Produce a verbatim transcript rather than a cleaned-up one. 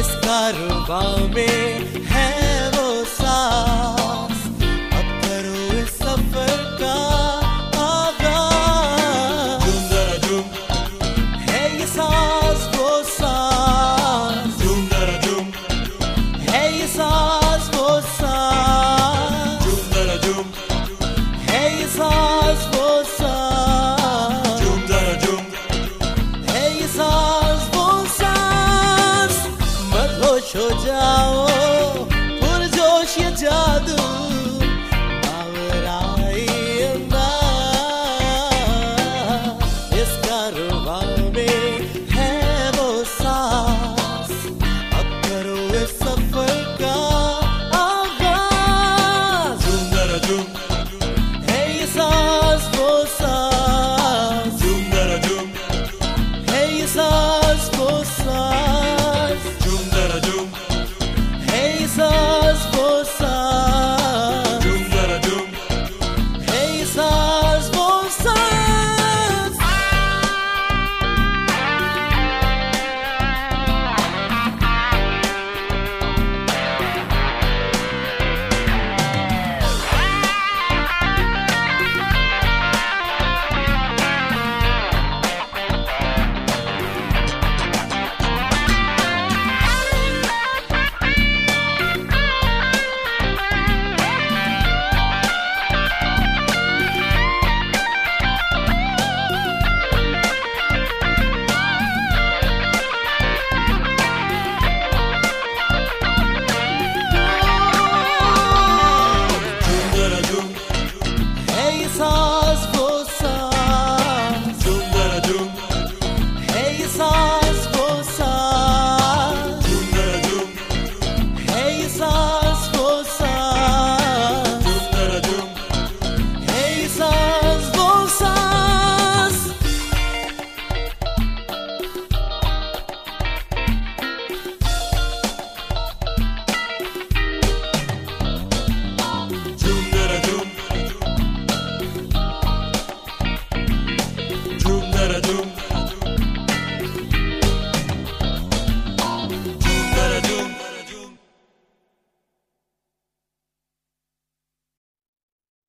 इस कारवां में है वो सांस, अब करो इस सफर का आगाज। झूम जरा झूम, है ये सांस वो सांस, झूम जरा झूम, है ये सांस वो सांस, झूम जरा झूम, है ये सांस वो सांस, झूम जरा झूम, है ये सांस वो सांस। मत होश हो जाओ